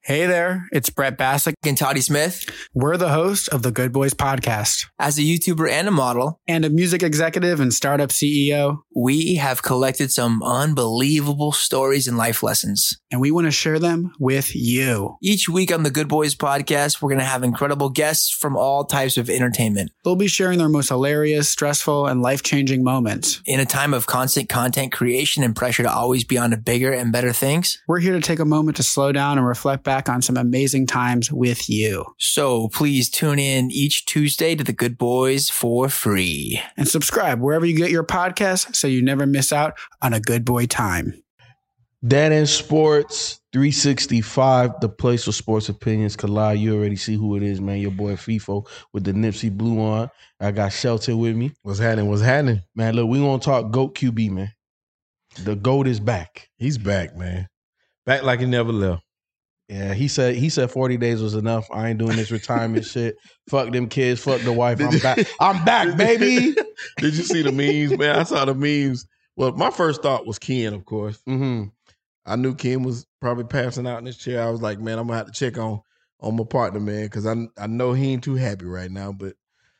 Hey there, it's Brett Bassick and Toddy Smith. We're the hosts of the Good Boys Podcast. As a YouTuber and a model, and a music executive and startup CEO, we have collected some unbelievable stories and life lessons. And we want to share them with you. Each week on the Good Boys Podcast, we're going to have incredible guests from all types of entertainment. They'll be sharing their most hilarious, stressful, and life-changing moments. In a time of constant content creation and pressure to always be on to bigger and better things, we're here to take a moment to slow down and reflect back on some amazing times with you. So please tune in each Tuesday to the Good Boys for free. And subscribe wherever you get your podcasts so you never miss out on a good boy time. That in Sports 365, the place where sports opinions collide. You already see who it is, man. Your boy FIFO with the Nipsey Blue on. I got Shelton with me. What's happening? Man, look, we gonna talk GOAT QB, man. The GOAT is back. He's back, man. Back like he never left. Yeah, he said 40 days was enough. I ain't doing this retirement shit. Fuck them kids. Fuck the wife. I'm back. I'm back, baby. Did you see the memes, man? I saw the memes. Well, my first thought was Ken, of course. Mm-hmm. I knew Ken was probably passing out in his chair. I was like, man, I'm gonna have to check on my partner, man, because I know he ain't too happy right now. But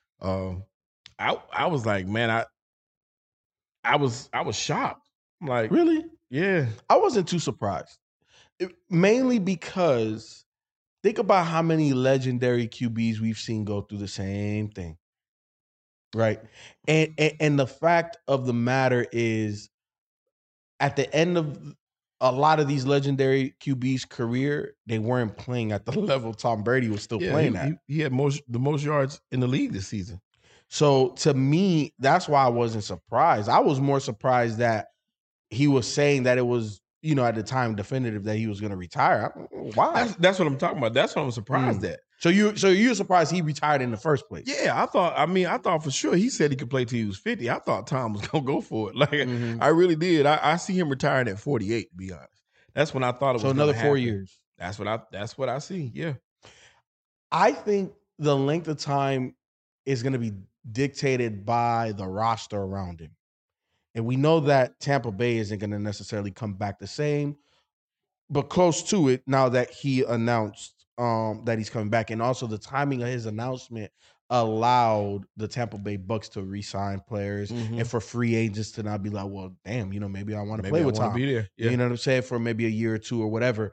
I was like, man, I was shocked. I'm like, really? Yeah. I wasn't too surprised. Mainly because think about how many legendary QBs we've seen go through the same thing, right? And the fact of the matter is, at the end of a lot of these legendary QBs' career, they weren't playing at the level Tom Brady was still playing at. He had the most yards in the league this season. So to me, that's why I wasn't surprised. I was more surprised that he was saying that it was, at the time definitive that he was going to retire. Why? That's what I'm talking about. That's what I'm surprised at. So you're surprised he retired in the first place? Yeah, I thought for sure he said he could play till he was 50. I thought Tom was going to go for it. Like, I really did. I see him retiring at 48, to be honest. That's when I thought it was. So another 4 years. That's what I see. Yeah. I think the length of time is going to be dictated by the roster around him. And we know that Tampa Bay isn't going to necessarily come back the same, but close to it now that he announced that he's coming back. And also the timing of his announcement allowed the Tampa Bay Bucks to re-sign players and for free agents to not be like, well, damn, maybe I want to play with Tom. Be there. Yeah. You know what I'm saying? For maybe a year or two or whatever.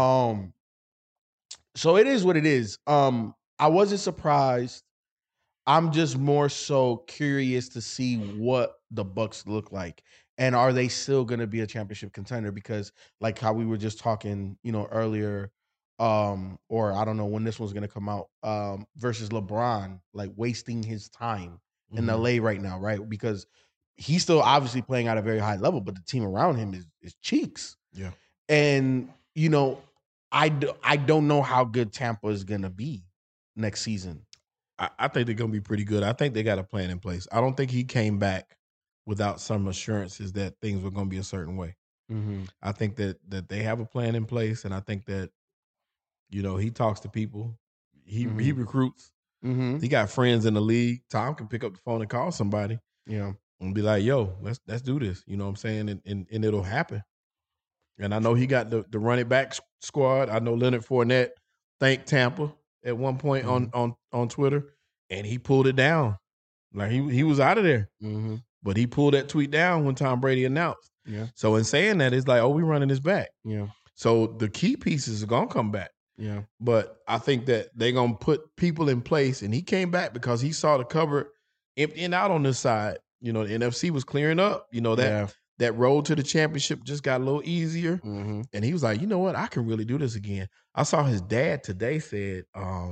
So it is what it is. I wasn't surprised. I'm just more so curious to see what the Bucks look like. And are they still going to be a championship contender? Because like how we were just talking, earlier, or I don't know when this one's going to come out, versus LeBron, like wasting his time in LA right now, right? Because he's still obviously playing at a very high level, but the team around him is cheeks. Yeah. And, I don't know how good Tampa is going to be next season. I think they're going to be pretty good. I think they got a plan in place. I don't think he came back without some assurances that things were going to be a certain way. I think that they have a plan in place, and I think that, he talks to people. He recruits. He got friends in the league. Tom can pick up the phone and call somebody. And be like, yo, let's do this. You know what I'm saying? And it'll happen. And I know he got the running back squad. I know Leonard Fournette thanked Tampa at one point on Twitter, and he pulled it down. Like he was out of there. But he pulled that tweet down when Tom Brady announced. Yeah. So in saying that, it's like, oh, we running this back. Yeah. So the key pieces are gonna come back. Yeah. But I think that they're gonna put people in place, and he came back because he saw the cupboard emptying out on this side. The NFC was clearing up. That road to the championship just got a little easier. And he was like, you know what? I can really do this again. I saw his dad today said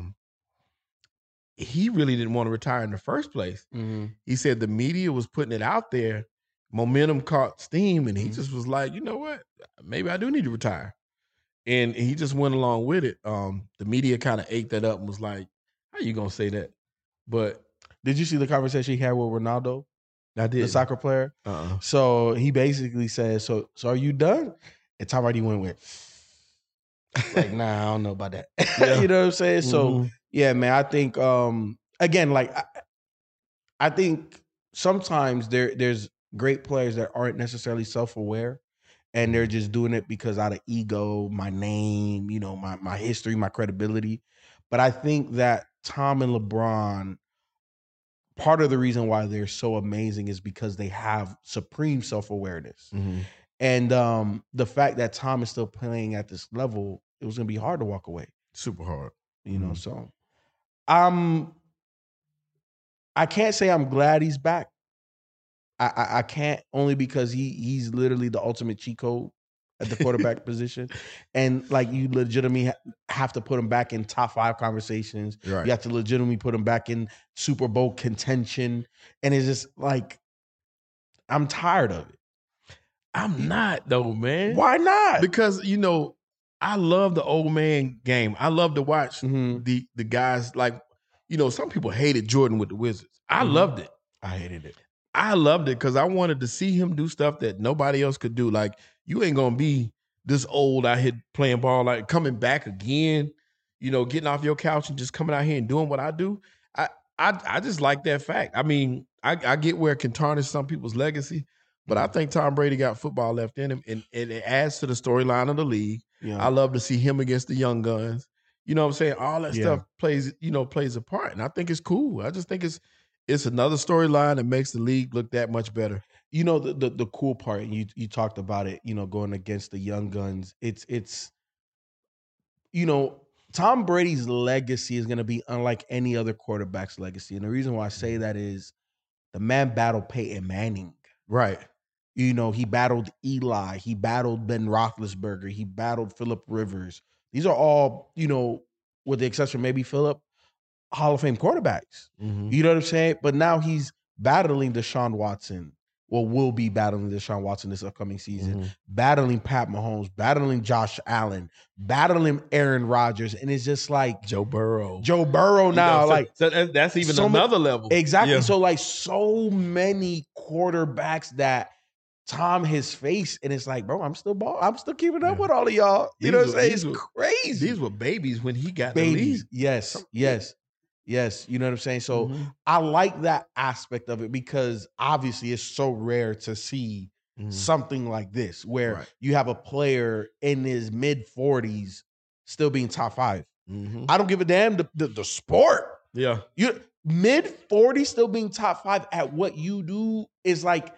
he really didn't want to retire in the first place. He said the media was putting it out there. Momentum caught steam, and he just was like, you know what? Maybe I do need to retire. And he just went along with it. The media kind of ate that up and was like, how you going to say that? But did you see the conversation he had with Ronaldo? I did. The soccer player. So he basically said, so are you done? And Tom Brady went with, like, nah, I don't know about that. Yeah. You know what I'm saying? So, yeah, man, I think, again, like, I think sometimes there's great players that aren't necessarily self-aware. and they're just doing it because out of ego, my name, my history, my credibility. But I think that Tom and LeBron, part of the reason why they're so amazing is because they have supreme self-awareness. And the fact that Tom is still playing at this level, it was going to be hard to walk away. Super hard. So I can't say I'm glad he's back. I can't, only because he's literally the ultimate cheat code at the quarterback position. And like, you legitimately have to put him back in top 5 conversations. Right. You have to legitimately put him back in Super Bowl contention. And it's just like, I'm tired of it. I'm not though, man. Why not? Because, I love the old man game. I love to watch the guys, like, some people hated Jordan with the Wizards. I loved it. I hated it. I loved it because I wanted to see him do stuff that nobody else could do. Like, you ain't going to be this old out here playing ball, like coming back again, getting off your couch and just coming out here and doing what I do. I just like that fact. I mean, I get where it can tarnish some people's legacy, but I think Tom Brady got football left in him, and it adds to the storyline of the league. Yeah. I love to see him against the young guns. You know what I'm saying? All that stuff plays a part, and I think it's cool. I just think it's another storyline that makes the league look that much better. The cool part, and you talked about it, going against the young guns. It's Tom Brady's legacy is going to be unlike any other quarterback's legacy. And the reason why I say that is the man battled Peyton Manning. Right. He battled Eli. He battled Ben Roethlisberger. He battled Phillip Rivers. These are all, with the exception maybe Phillip, Hall of Fame quarterbacks. You know what I'm saying? But now he's battling Deshaun Watson. Well, will be battling Deshaun Watson this upcoming season. Battling Pat Mahomes. Battling Josh Allen. Battling Aaron Rodgers. And it's just like Joe Burrow now. So that's even another level. Exactly. Yeah. So like so many quarterbacks that Tom has faced, and it's like, bro, I'm still keeping up with all of y'all. You know what I'm saying? It's crazy. These were babies when he got the lead. Yes. You know what I'm saying? So I like that aspect of it because obviously it's so rare to see something like this where you have a player in his mid-40s still being top 5. I don't give a damn the sport. Yeah. You mid-40s still being top 5 at what you do is like,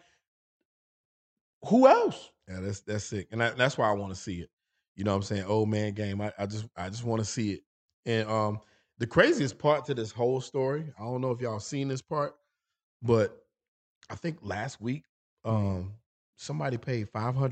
who else? Yeah, that's sick. And that's why I want to see it. You know what I'm saying? Old man game. I just want to see it. And the craziest part to this whole story, I don't know if y'all seen this part, but I think last week somebody paid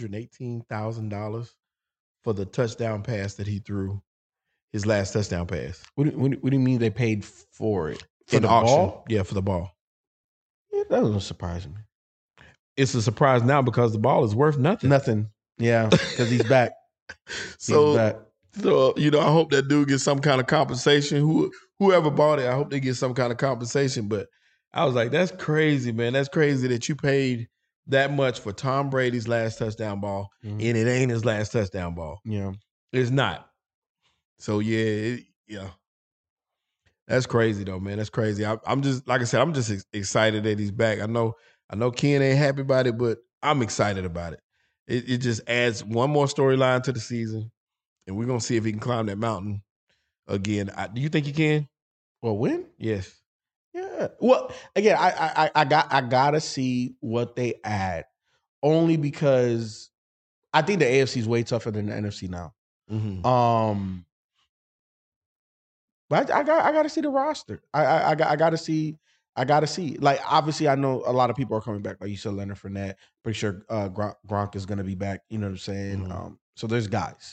$518,000 for the touchdown pass that he threw, his last touchdown pass. What do you mean they paid for it? For the auction? Ball? Yeah, for the ball. Yeah, that doesn't surprise me. It's a surprise now because the ball is worth nothing. Yeah, because he's back. So, I hope that dude gets some kind of compensation. Whoever bought it, I hope they get some kind of compensation. But I was like, that's crazy, man. That's crazy that you paid that much for Tom Brady's last touchdown ball, and it ain't his last touchdown ball. Yeah. It's not. So, yeah. That's crazy, though, man. That's crazy. I'm just, like I said, I'm just excited that he's back. I know Ken ain't happy about it, but I'm excited about it. It just adds one more storyline to the season, and we're going to see if he can climb that mountain again. Do you think he can? Well, win? Yes. Yeah. Well, again, I got to see what they add, only because I think the AFC is way tougher than the NFC now. But I got to see the roster. I got to see. Like, obviously, I know a lot of people are coming back. Like you said, Leonard Fournette. Pretty sure Gronk is going to be back. You know what I'm saying? So there's guys.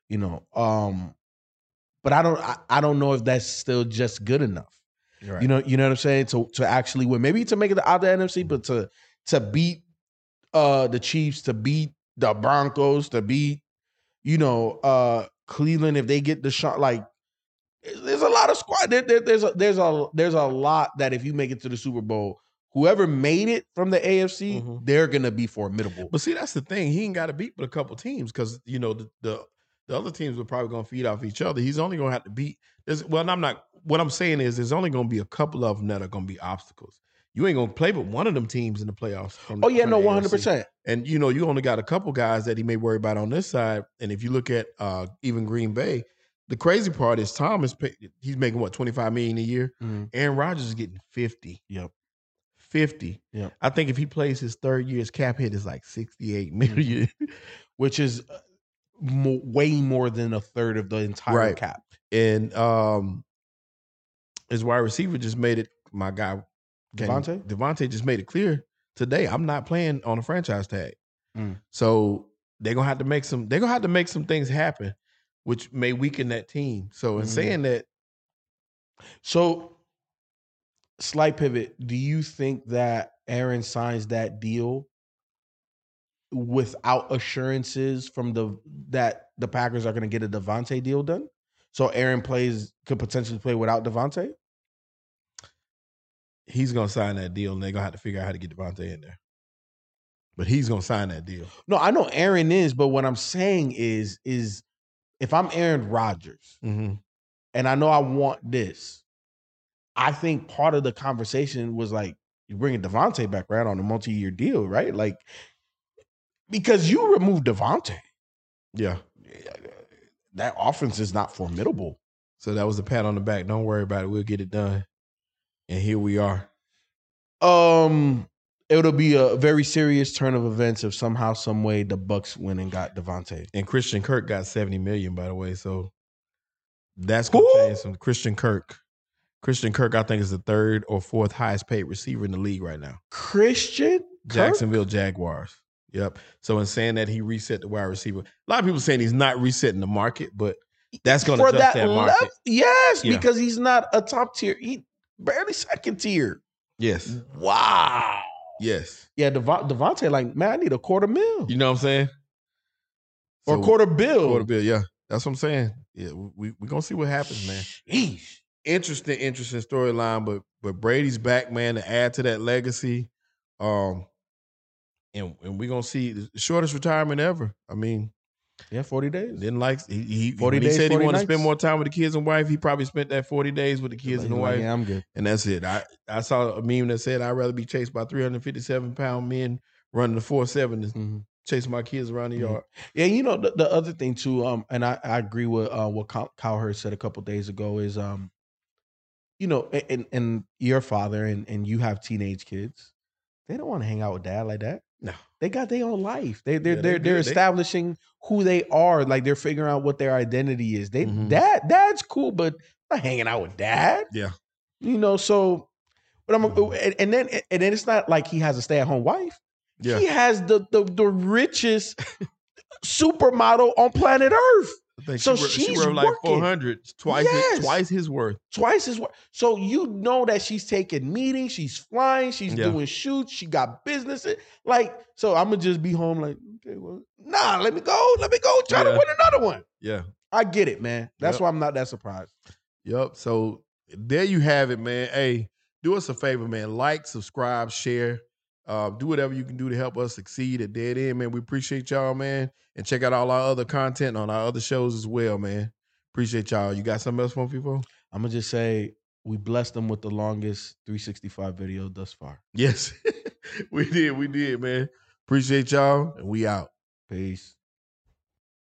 But I don't know if that's still just good enough. Right. You know what I'm saying? To actually win, maybe to make it out the NFC, but to beat the Chiefs, to beat the Broncos, to beat Cleveland if they get the shot. Like, there's a lot of squad. There's a lot that if you make it to the Super Bowl, whoever made it from the AFC, they're gonna be formidable. But see, that's the thing. He ain't got to beat but a couple teams because the other teams are probably gonna feed off each other. He's only gonna have to beat. What I'm saying is, there's only gonna be a couple of them that are gonna be obstacles. you ain't gonna play with one of them teams in the playoffs. Oh yeah, no, the 100%. And you only got a couple guys that he may worry about on this side. And if you look at even Green Bay, the crazy part is Thomas. He's making what, $25 million a year. Mm-hmm. Aaron Rodgers is getting 50. Yep. 50. Yep. I think if he plays his third year, his cap hit is like $68 million, which is way more than a third of the entire cap. And his wide receiver just made it. My guy Devontae just made it clear today. I'm not playing on a franchise tag. So they're gonna have to make some. They're gonna have to make some things happen, which may weaken that team. So in saying that, so slight pivot. Do you think that Aaron signs that deal without assurances from that the Packers are going to get a Devontae deal done? So Aaron could potentially play without Devontae? He's going to sign that deal, and they're going to have to figure out how to get Devontae in there. But he's going to sign that deal. No, I know Aaron is, but what I'm saying is if I'm Aaron Rodgers and I know I want this, I think part of the conversation was like, you're bringing Devontae back, right, on a multi-year deal, right? Like, because you remove Devontae. Yeah. That offense is not formidable. So that was a pat on the back. Don't worry about it. We'll get it done. And here we are. It'll be a very serious turn of events if somehow, some way, the Bucs went and got Devontae. And Christian Kirk got $70 million, by the way. So that's going to change some. Christian Kirk, I think, is the third or fourth highest paid receiver in the league right now. Jacksonville Jaguars. Yep. So in saying that, he reset the wide receiver. A lot of people saying he's not resetting the market, but that's going to adjust that market. Yes, yeah. Because he's not a top tier. He barely second tier. Yes. Wow. Yes. Yeah, Devontae, like, man, I need $250,000. You know what I'm saying? Or $250,000. $250,000, yeah. That's what I'm saying. Yeah, we're going to see what happens, man. Sheesh. Interesting storyline, but Brady's back, man, to add to that legacy. And we're going to see the shortest retirement ever. I mean, yeah, 40 days. Didn't like he 40 days, he said he wanted to spend nights. more time with the kids and wife. He probably spent that 40 days with the kids and the wife. Yeah, I'm good. And that's it. I saw a meme that said I'd rather be chased by 357-pound men running the 4.7 than chasing my kids around the yard. Yeah, you know, the other thing too, and I agree with what Cowherd said a couple days ago is, you know, and your father and you have teenage kids, they don't want to hang out with dad like that. No, they got their own life. They're establishing who they are. Like, they're figuring out what their identity is. Dad's cool, but I'm not hanging out with dad. Yeah, you know. So, but and then it's not like he has a stay-at-home wife. Yeah, he has the richest supermodel on planet Earth. So she's worth like 400, twice his worth. Twice his worth. So you know that she's taking meetings, she's flying, she's doing shoots, she got business. Like, so I'm gonna just be home like, okay, well, nah, let me go, try to win another one. Yeah. I get it, man. That's why I'm not that surprised. Yep. So there you have it, man. Hey, do us a favor, man. Like, subscribe, share. Do whatever you can do to help us succeed at Dead End, man. We appreciate y'all, man. And check out all our other content on our other shows as well, man. Appreciate y'all. You got something else for people? I'm going to just say we blessed them with the longest 365 video thus far. Yes, we did, man. Appreciate y'all, and we out. Peace.